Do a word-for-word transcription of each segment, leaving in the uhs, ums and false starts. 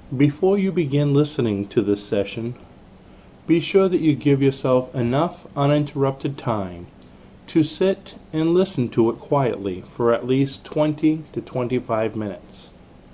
Before you begin listening to this session, be sure that you give yourself enough uninterrupted time to sit and listen to it quietly for at least twenty to twenty-five minutes.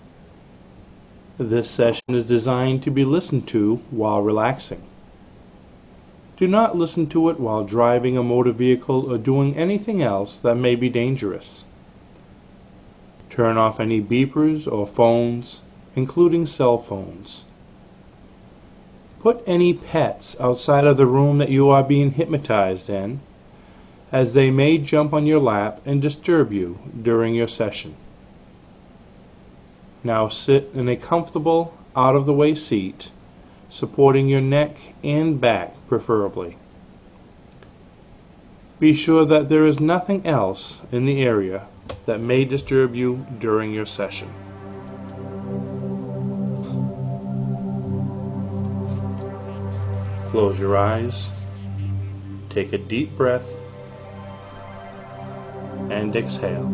This session is designed to be listened to while relaxing. Do not listen to it while driving a motor vehicle or doing anything else that may be dangerous. Turn off any beepers or phones, including cell phones. Put any pets outside of the room that you are being hypnotized in, as they may jump on your lap and disturb you during your session. Now sit in a comfortable, out-of-the-way seat, supporting your neck and back preferably. Be sure that there is nothing else in the area that may disturb you during your session. Close your eyes, take a deep breath, and exhale.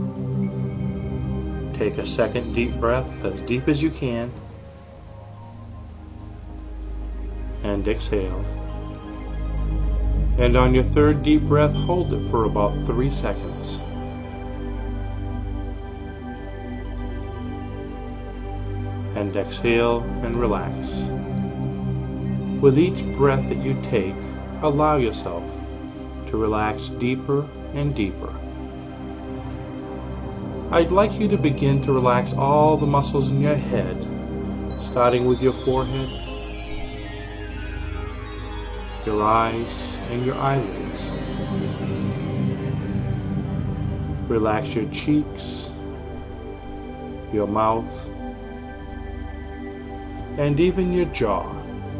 Take a second deep breath, as deep as you can, and exhale. And on your third deep breath, hold it for about three seconds. And exhale and relax. With each breath that you take, allow yourself to relax deeper and deeper. I'd like you to begin to relax all the muscles in your head, starting with your forehead, your eyes, and your eyelids. Relax your cheeks, your mouth, and even your jaw.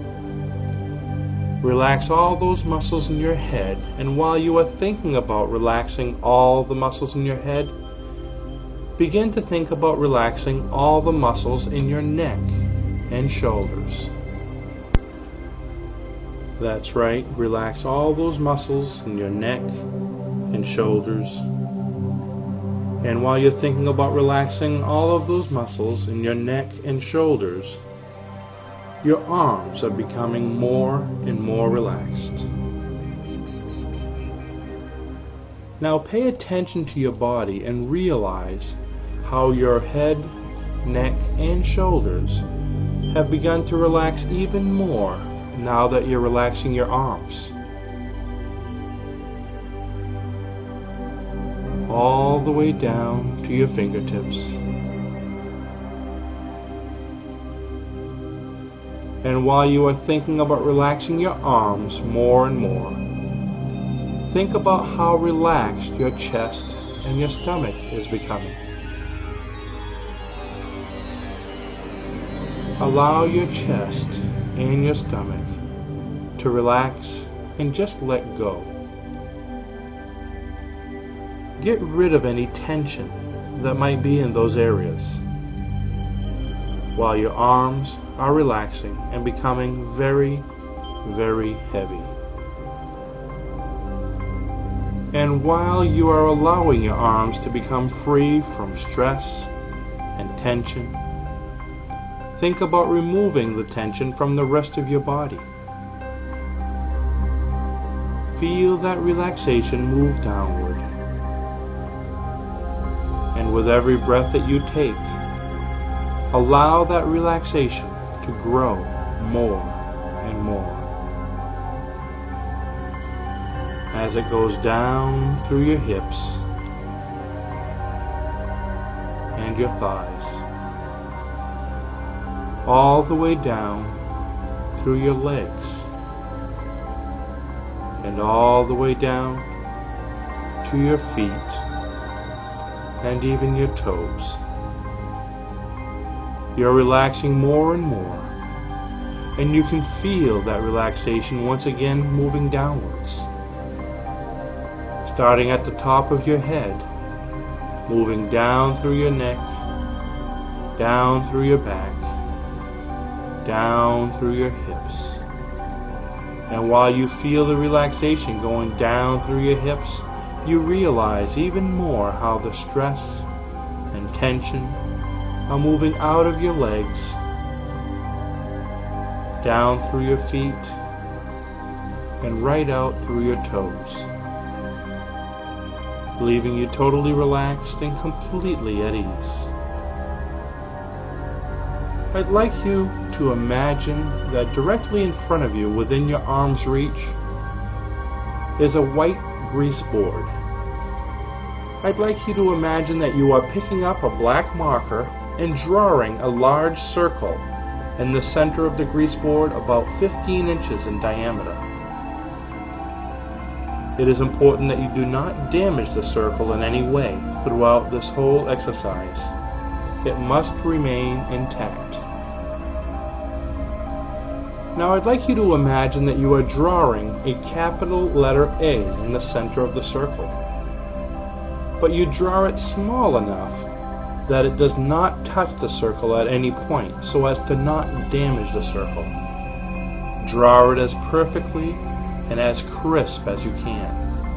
Relax all those muscles in your head, and while you are thinking about relaxing all the muscles in your head, begin to think about relaxing all the muscles in your neck and shoulders. That's right, relax all those muscles in your neck and shoulders. And while you're thinking about relaxing all of those muscles in your neck and shoulders, your arms are becoming more and more relaxed. Now pay attention to your body and realize how your head, neck, and shoulders have begun to relax even more now that you're relaxing your arms. All the way down to your fingertips. And while you are thinking about relaxing your arms more and more, think about how relaxed your chest and your stomach is becoming. Allow your chest and your stomach to relax and just let go. Get rid of any tension that might be in those areas, while your arms are relaxing and becoming very, very heavy. And while you are allowing your arms to become free from stress and tension, think about removing the tension from the rest of your body. Feel that relaxation move downward. And with every breath that you take, allow that relaxation to grow more and more. As it goes down through your hips and your thighs, all the way down through your legs, and all the way down to your feet and even your toes. You're relaxing more and more, and you can feel that relaxation once again moving downwards, starting at the top of your head, moving down through your neck, down through your back, down through your hips. And while you feel the relaxation going down through your hips, you realize even more how the stress and tension are moving out of your legs down through your feet, and right out through your toes, leaving you totally relaxed and completely at ease. I'd like you to imagine that directly in front of you, within your arm's reach, is a white grease board. I'd like you to imagine that you are picking up a black marker and drawing a large circle in the center of the grease board about fifteen inches in diameter. It is important that you do not damage the circle in any way throughout this whole exercise. It must remain intact. Now I'd like you to imagine that you are drawing a capital letter A in the center of the circle, but you draw it small enough that it does not touch the circle at any point so as to not damage the circle. Draw it as perfectly and as crisp as you can.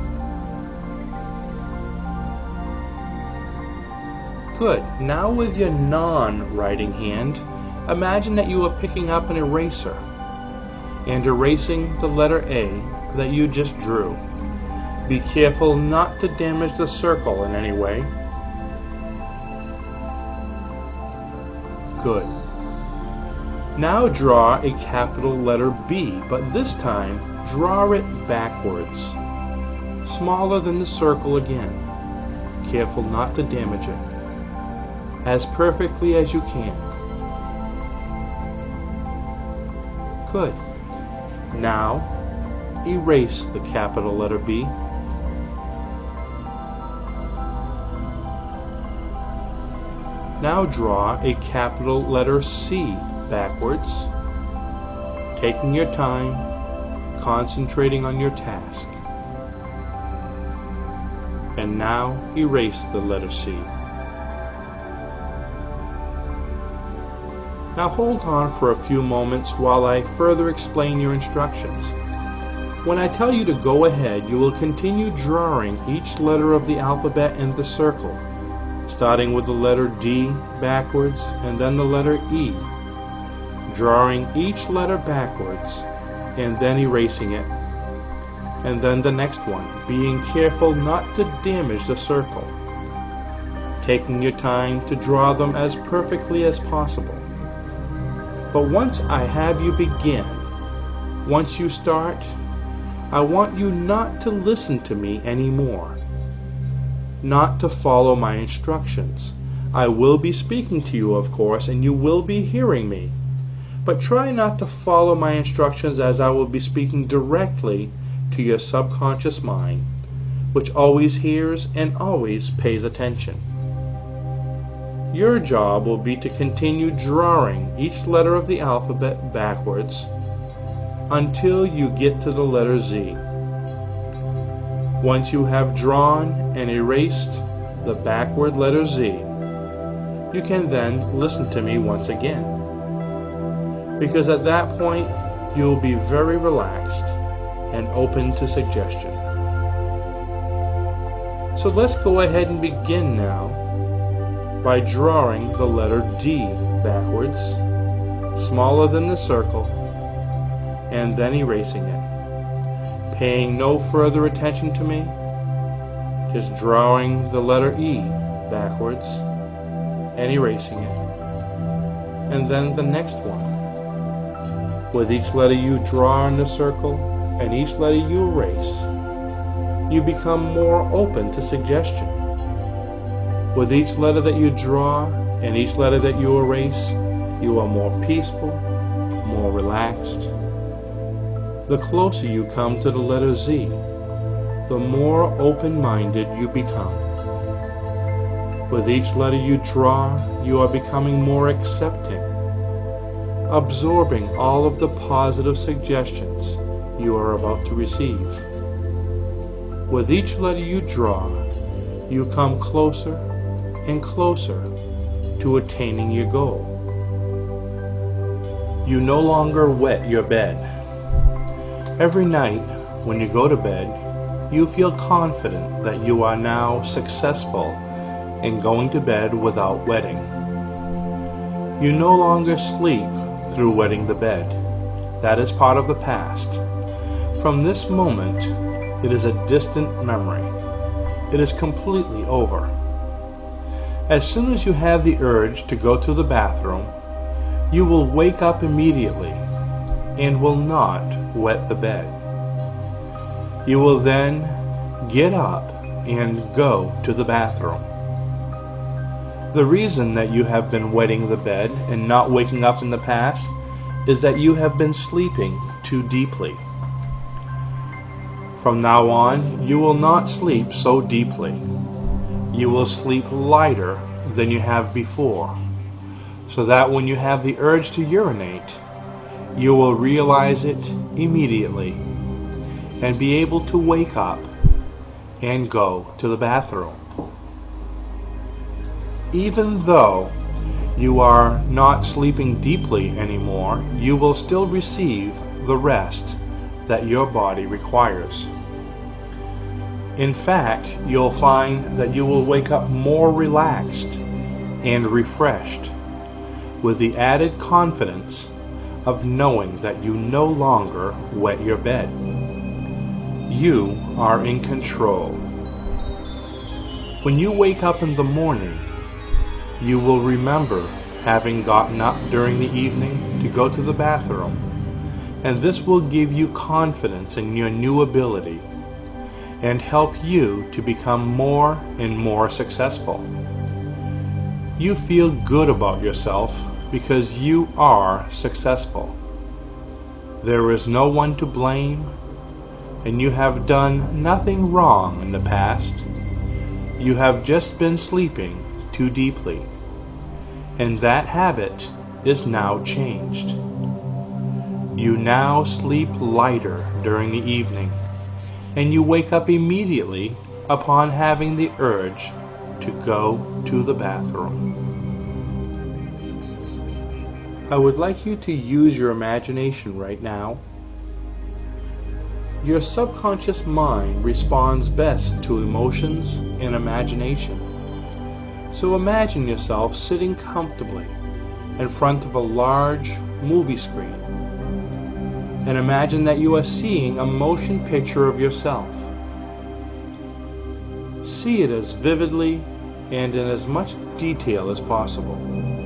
Good. Now with your non-writing hand, imagine that you are picking up an eraser and erasing the letter A that you just drew. Be careful not to damage the circle in any way. Good. Now draw a capital letter B, but this time draw it backwards, smaller than the circle again. Careful not to damage it, as perfectly as you can. Good. Now, erase the capital letter B. Now draw a capital letter C backwards, taking your time, concentrating on your task. And now erase the letter C. Now hold on for a few moments while I further explain your instructions. When I tell you to go ahead, you will continue drawing each letter of the alphabet in the circle, starting with the letter D backwards and then the letter E, drawing each letter backwards and then erasing it, and then the next one, being careful not to damage the circle, taking your time to draw them as perfectly as possible. But once I have you begin, once you start, I want you not to listen to me anymore, not to follow my instructions. I will be speaking to you, of course, and you will be hearing me, but try not to follow my instructions, as I will be speaking directly to your subconscious mind, which always hears and always pays attention. Your job will be to continue drawing each letter of the alphabet backwards until you get to the letter Z. Once you have drawn and erased the backward letter Z, you can then listen to me once again, because at that point you'll be very relaxed and open to suggestion. So let's go ahead and begin now by drawing the letter D backwards, smaller than the circle, and then erasing it. Paying no further attention to me, just drawing the letter E backwards and erasing it. And then the next one. With each letter you draw in the circle and each letter you erase, you become more open to suggestion. With each letter that you draw and each letter that you erase, you are more peaceful, more relaxed. The closer you come to the letter Z, the more open-minded you become. With each letter you draw, you are becoming more accepting, absorbing all of the positive suggestions you are about to receive. With each letter you draw, you come closer and closer to attaining your goal. You no longer wet your bed. Every night when you go to bed, you feel confident that you are now successful in going to bed without wetting. You no longer sleep through wetting the bed. that is part of the past. From this moment, it is a distant memory. It is completely over. As soon as you have the urge to go to the bathroom, you will wake up immediately and will not wet the bed. You will then get up and go to the bathroom. The reason that you have been wetting the bed and not waking up in the past is that you have been sleeping too deeply. From now on, you will not sleep so deeply. You will sleep lighter than you have before, so that when you have the urge to urinate, you will realize it immediately and be able to wake up and go to the bathroom. Even though you are not sleeping deeply anymore, you will still receive the rest that your body requires. In fact, you'll find that you will wake up more relaxed and refreshed, with the added confidence of knowing that you no longer wet your bed. You are in control. When you wake up in the morning, you will remember having gotten up during the evening to go to the bathroom, and this will give you confidence in your new ability and help you to become more and more successful. You feel good about yourself because you are successful. There is no one to blame, and you have done nothing wrong in the past. You have just been sleeping too deeply, and that habit is now changed. You now sleep lighter during the evening, and you wake up immediately upon having the urge to go to the bathroom. I would like you to use your imagination right now. Your subconscious mind responds best to emotions and imagination. So imagine yourself sitting comfortably in front of a large movie screen, and imagine that you are seeing a motion picture of yourself. See it as vividly and in as much detail as possible.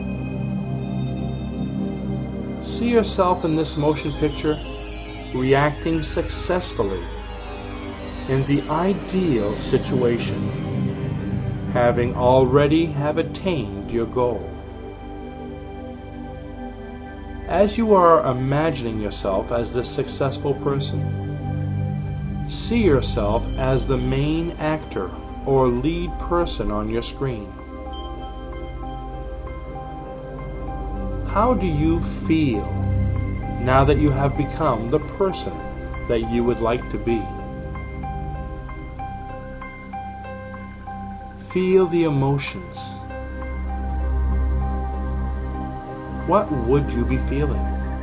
See yourself in this motion picture reacting successfully in the ideal situation, having already have attained your goal. As you are imagining yourself as this successful person, see yourself as the main actor or lead person on your screen. How do you feel now that you have become the person that you would like to be? Feel the emotions. What would you be feeling?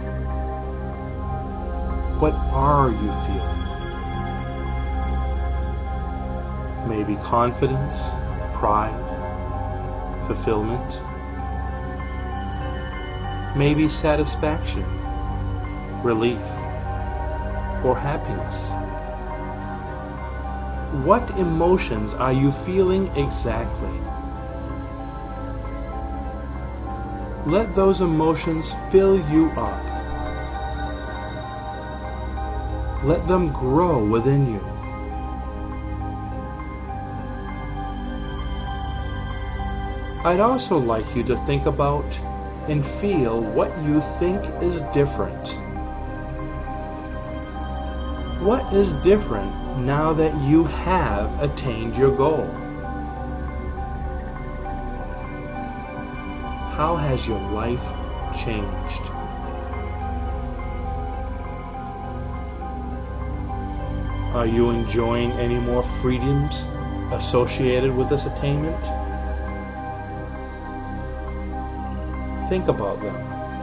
What are you feeling? Maybe confidence, pride, fulfillment. Maybe satisfaction, relief, or happiness. What emotions are you feeling exactly? Let those emotions fill you up. Let them grow within you. I'd also like you to think about and feel what you think is different. What is different now that you have attained your goal? How has your life changed? Are you enjoying any more freedoms associated with this attainment? Think about them.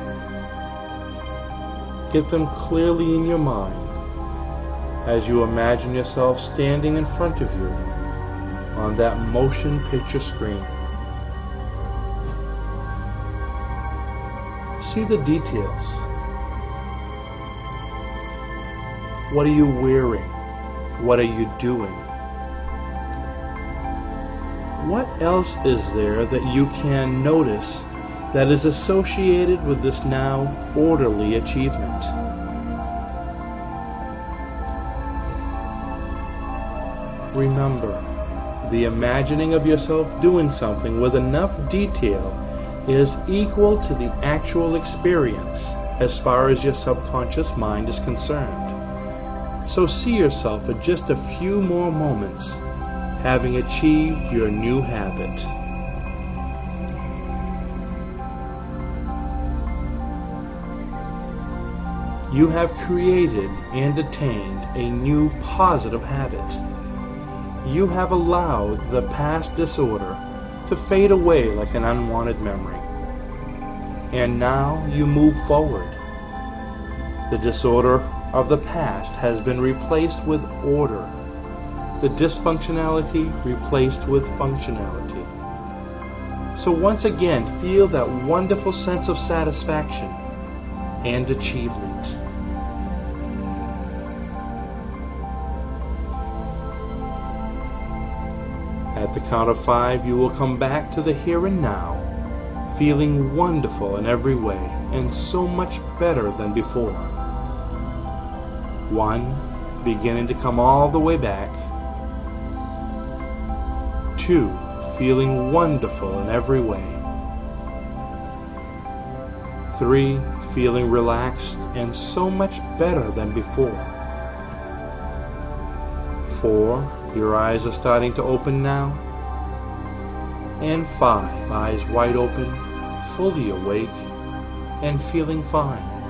Get them clearly in your mind as you imagine yourself standing in front of you on that motion picture screen. See the details. What are you wearing? What are you doing? What else is there that you can notice that is associated with this now orderly achievement? Remember, the imagining of yourself doing something with enough detail is equal to the actual experience as far as your subconscious mind is concerned. So see yourself at just a few more moments having achieved your new habit. You have created and attained a new positive habit. You have allowed the past disorder to fade away like an unwanted memory. And now you move forward. The disorder of the past has been replaced with order. The dysfunctionality replaced with functionality. So once again, feel that wonderful sense of satisfaction and achievement. At the count of five, you will come back to the here and now, feeling wonderful in every way and so much better than before. One, beginning to come all the way back. Two, feeling wonderful in every way. Three, feeling relaxed and so much better than before. Four, your eyes are starting to open now. And five, eyes wide open, fully awake, and feeling fine.